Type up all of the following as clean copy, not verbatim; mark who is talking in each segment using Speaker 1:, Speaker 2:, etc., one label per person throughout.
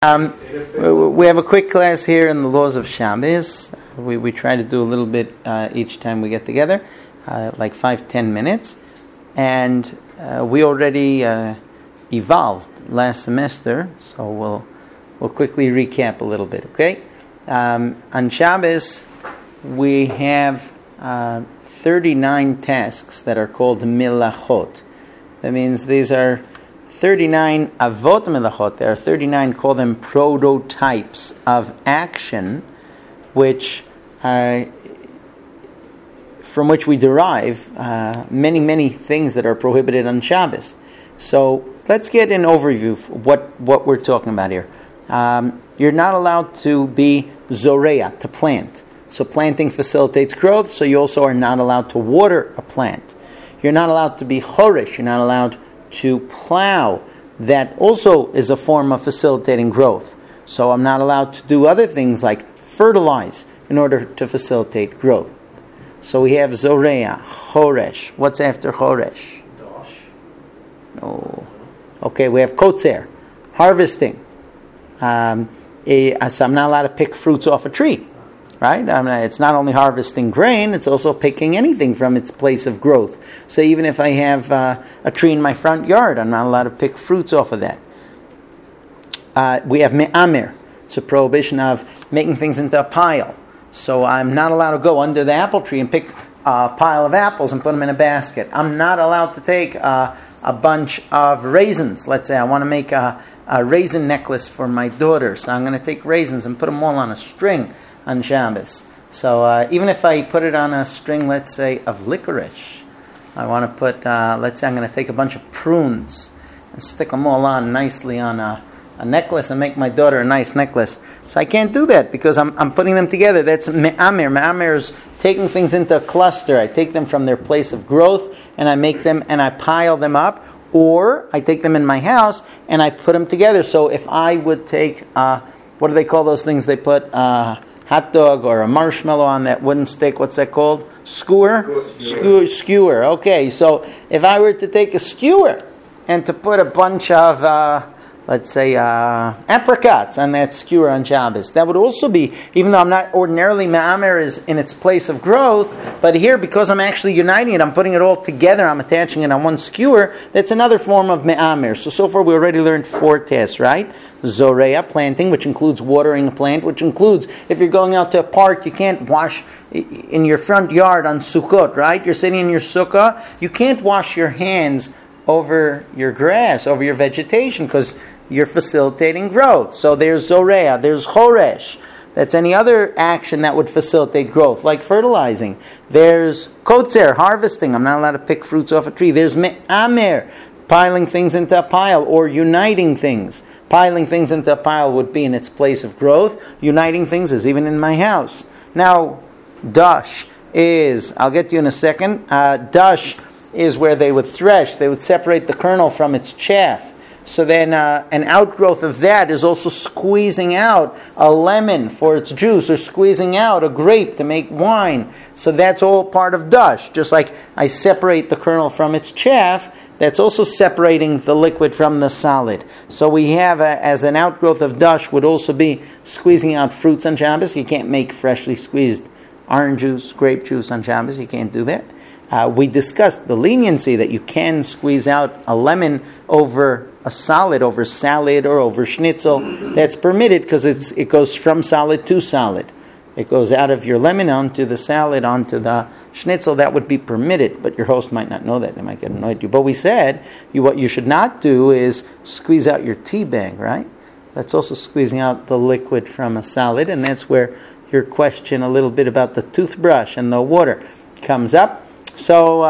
Speaker 1: We have a quick class here in the laws of Shabbos. We try to do a little bit each time we get together, like 5-10 minutes. And we already evolved last semester, so we'll quickly recap a little bit, okay? On Shabbos, we have 39 tasks that are called milachot. That means these are 39 avot melachot. There are 39, call them prototypes of action, which from which we derive many things that are prohibited on Shabbos. So let's get an overview of what we're talking about here. You're not allowed to be zoreya, to plant. So planting facilitates growth, so you also are not allowed to water a plant. You're not allowed to be chorish, you're not allowed to plow. That also is a form of facilitating growth. So I'm not allowed to do other things like fertilize in order to facilitate growth. So we have zoreya, choresh. What's after choresh?
Speaker 2: Dosh.
Speaker 1: Oh. Okay, we have kotzer, harvesting. So I'm not allowed to pick fruits off a tree. Right? It's not only harvesting grain, it's also picking anything from its place of growth. So even if I have a tree in my front yard, I'm not allowed to pick fruits off of that. We have me'amer. It's a prohibition of making things into a pile. So I'm not allowed to go under the apple tree and pick a pile of apples and put them in a basket. I'm not allowed to take a bunch of raisins. Let's say I want to make a raisin necklace for my daughter. So I'm going to take raisins and put them all on a string on Shabbos. So even if I put it on a string, let's say, of licorice, I want to put, let's say I'm going to take a bunch of prunes and stick them all on nicely on a necklace and make my daughter a nice necklace. So I can't do that because I'm putting them together. That's me'amer. Me'amer is taking things into a cluster. I take them from their place of growth and I make them and I pile them up. Or I take them in my house and I put them together. So if I would take, what do they call those things they put, hot dog or a marshmallow on that wooden stick, what's that called? Skewer? Skewer. Okay, so if I were to take a skewer and to put a bunch of, let's say, apricots on that skewer on Shabbos, that would also be, even though I'm not ordinarily, me'amer is in its place of growth, but here, because I'm actually uniting it, I'm putting it all together, I'm attaching it on one skewer, that's another form of me'amer. So far we already learned 4 tasks, right? Zoreya, planting, which includes watering a plant, which includes, if you're going out to a park, you can't wash in your front yard on Sukkot, right? You're sitting in your sukkah, you can't wash your hands over your grass, over your vegetation, because you're facilitating growth. So there's zoreya, there's choresh. That's any other action that would facilitate growth, like fertilizing. There's kotzer, harvesting. I'm not allowed to pick fruits off a tree. There's me'amer, piling things into a pile, or uniting things. Piling things into a pile would be in its place of growth. Uniting things is even in my house. Now, dash is, I'll get to you in a second, dash is where they would thresh. They would separate the kernel from its chaff. So then an outgrowth of that is also squeezing out a lemon for its juice, or squeezing out a grape to make wine. So that's all part of dash. Just like I separate the kernel from its chaff, that's also separating the liquid from the solid. So we have, as an outgrowth of dash, would also be squeezing out fruits on Shabbos. You can't make freshly squeezed orange juice, grape juice on Shabbos. You can't do that. We discussed the leniency that you can squeeze out a lemon over a solid, over salad or over schnitzel. That's permitted because it goes from solid to solid. It goes out of your lemon onto the salad, onto the schnitzel. That would be permitted, but your host might not know that. They might get annoyed at you. But we said what you should not do is squeeze out your tea bag, right? That's also squeezing out the liquid from a solid, and that's where your question a little bit about the toothbrush and the water comes up. So,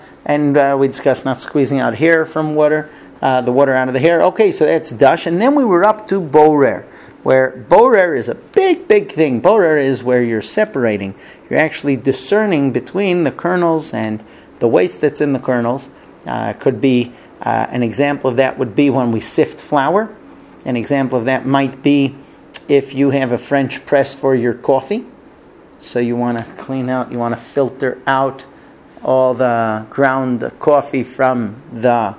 Speaker 1: we discussed not squeezing out hair from water, the water out of the hair. Okay, so that's dash. And then we were up to borer, where borer is a big thing. Borer is where you're separating. You're actually discerning between the kernels and the waste that's in the kernels. Could be, an example of that would be when we sift flour. An example of that might be if you have a French press for your coffee. So you want to clean out, you want to filter out all the ground coffee from the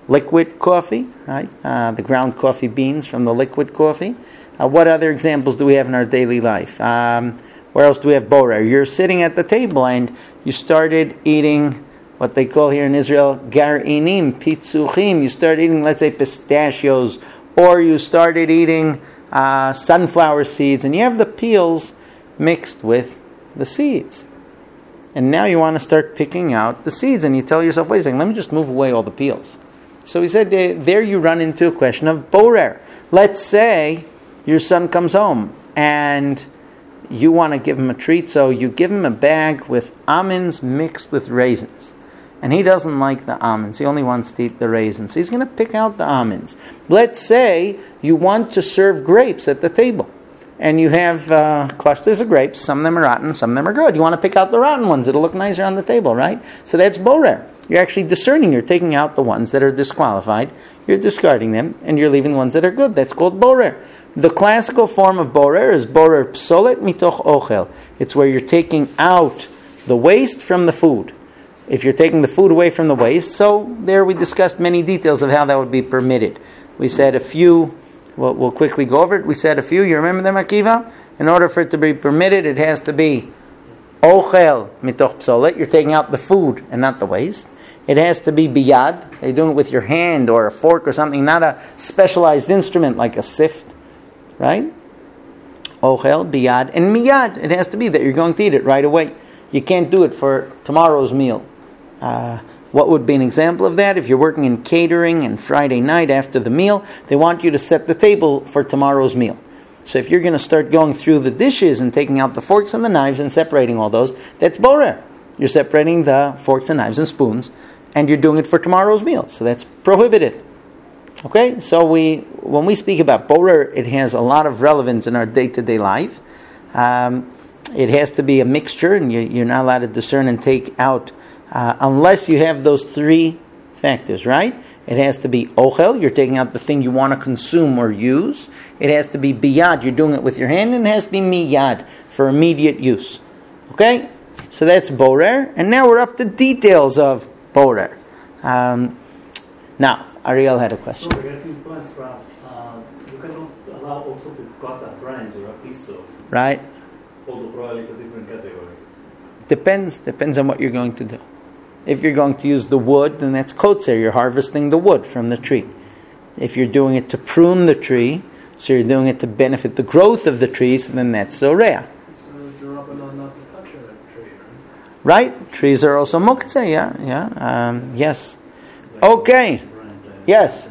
Speaker 1: liquid coffee, right? The ground coffee beans from the liquid coffee. What other examples do we have in our daily life? Where else do we have borer? You're sitting at the table and you started eating what they call here in Israel gar'inim, pitzuchim. You started eating, let's say, pistachios, or you started eating sunflower seeds, and you have the peels mixed with the seeds. And now you want to start picking out the seeds, and you tell yourself, wait a second, let me just move away all the peels. So he said, there you run into a question of borer. Let's say your son comes home, and you want to give him a treat, so you give him a bag with almonds mixed with raisins. And he doesn't like the almonds. He only wants to eat the raisins. So he's going to pick out the almonds. Let's say you want to serve grapes at the table. And you have clusters of grapes. Some of them are rotten, some of them are good. You want to pick out the rotten ones. It'll look nicer on the table, right? So that's borer. You're actually discerning. You're taking out the ones that are disqualified. You're discarding them. And you're leaving the ones that are good. That's called borer. The classical form of borer is borer psolet mitoch ochel. It's where you're taking out the waste from the food. If you're taking the food away from the waste, so there we discussed many details of how that would be permitted. We said a few, we'll quickly go over it. We said a few, you remember them, Akiva? In order for it to be permitted, it has to be ochel mitoch psolet. You're taking out the food and not the waste. It has to be biyad. You're doing it with your hand or a fork or something, not a specialized instrument like a sift, right? Ochel, biyad, and miyad. It has to be that you're going to eat it right away. You can't do it for tomorrow's meal. What would be an example of that? If you're working in catering and Friday night after the meal, they want you to set the table for tomorrow's meal. So if you're going to start going through the dishes and taking out the forks and the knives and separating all those, that's borer. You're separating the forks and knives and spoons, and you're doing it for tomorrow's meal. So that's prohibited. Okay? So when we speak about borer, it has a lot of relevance in our day-to-day life. It has to be a mixture, and you're not allowed to discern and take out unless you have those three factors, right? It has to be ochel, you're taking out the thing you want to consume or use. It has to be biyad, you're doing it with your hand. And it has to be miyad, for immediate use. Okay? So that's borer. And now we're up to details of borer. Now, Ariel had a question.
Speaker 2: So regarding plants, you cannot allow also to cut a branch or a piece of.
Speaker 1: Right?
Speaker 2: Although probably it's a different category.
Speaker 1: Depends on what you're going to do. If you're going to use the wood, then that's kotzer. You're harvesting the wood from the tree. If you're doing it to prune the tree, so you're doing it to benefit the growth of the trees, then that's zoreah.
Speaker 3: So you're up and on not to touch a tree,
Speaker 1: right? Right? Trees are also muktzeh, yeah. Yes. Okay. Yes.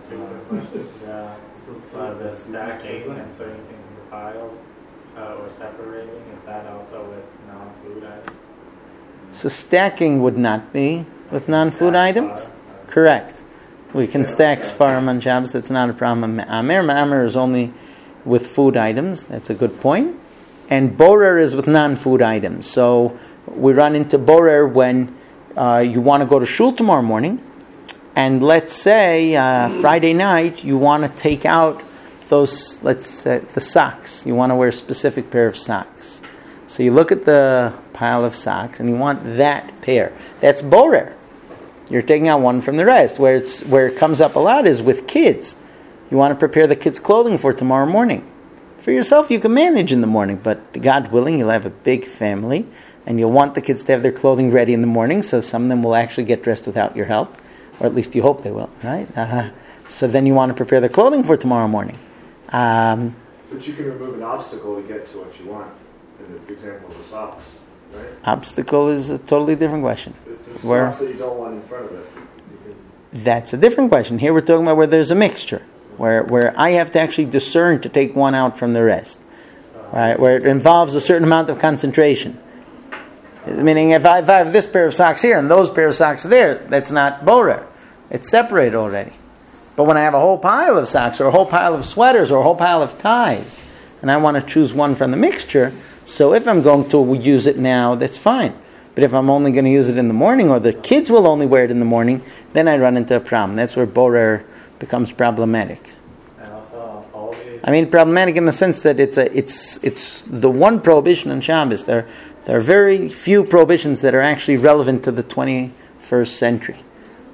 Speaker 4: The stacking and putting things in the piles or separating, is that also with non-food items?
Speaker 1: So stacking would not be with non-food items? Correct. We can stack Sfarim on Shabbos, that's not a problem. Ma'amer is only with food items, that's a good point. And borer is with non-food items. So we run into borer when you want to go to shul tomorrow morning, and let's say Friday night you want to take out those, let's say, the socks. You want to wear a specific pair of socks. So you look at the pile of socks and you want that pair. That's borer. You're taking out one from the rest. Where it comes up a lot is with kids. You want to prepare the kids' clothing for tomorrow morning. For yourself, you can manage in the morning, but God willing, you'll have a big family, and you'll want the kids to have their clothing ready in the morning, so some of them will actually get dressed without your help, or at least you hope they will, right? So then you want to prepare their clothing for tomorrow morning.
Speaker 3: But you can remove an obstacle to get to what you want. In the example of the socks, right?
Speaker 1: Obstacle is a totally different question.
Speaker 3: It's the socks that you don't want in front of it.
Speaker 1: That's a different question. Here we're talking about where there's a mixture, where I have to actually discern to take one out from the rest, right? Where it involves a certain amount of concentration. Meaning, if I have this pair of socks here and those pair of socks there, that's not borer. It's separated already. But when I have a whole pile of socks or a whole pile of sweaters or a whole pile of ties, and I want to choose one from the mixture, so if I'm going to use it now, that's fine. But if I'm only going to use it in the morning, or the kids will only wear it in the morning, then I run into a problem. That's where borer becomes problematic.
Speaker 4: And also, always.
Speaker 1: I mean, problematic in the sense that it's the one prohibition on Shabbos. There are very few prohibitions that are actually relevant to the 21st century.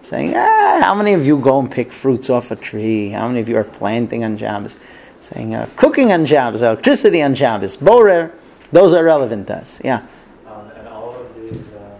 Speaker 1: saying, how many of you go and pick fruits off a tree? How many of you are planting on Shabbos? Saying, cooking on Shabbos, electricity on Shabbos, borer, those are relevant to us. Yeah.
Speaker 4: And all of these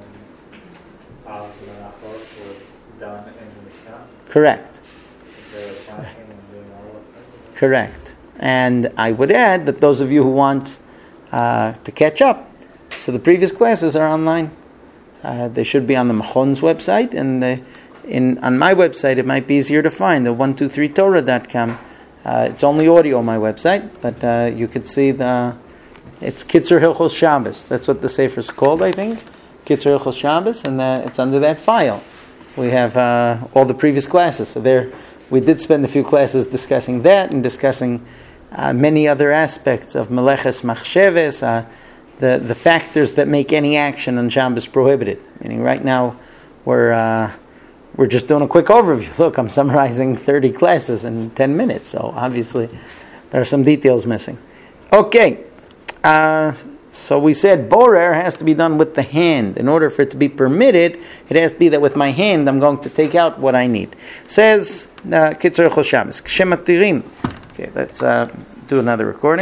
Speaker 4: melachot were done in the Mishkan?
Speaker 1: Correct.
Speaker 4: They were planting and doing all those things?
Speaker 1: Correct. And I would add that those of you who want to catch up, so the previous classes are online. They should be on the Machon's website, and on my website it might be easier to find, the 123torah.com. It's only audio on my website, but you could see it's Kitzur Hilchos Shabbos. That's what the Sefer is called, I think. Kitzur Hilchos Shabbos, and it's under that file. We have all the previous classes. So there, we did spend a few classes discussing that and discussing many other aspects of Meleches Machsheves, the factors that make any action on Shabbos prohibited. Meaning, right now we're just doing a quick overview. Look, I'm summarizing 30 classes in 10 minutes, so obviously there are some details missing. Okay, so we said borer has to be done with the hand. In order for it to be permitted, it has to be that with my hand I'm going to take out what I need. Says Kitzur Hilchos Shabbos. Okay, let's do another recording.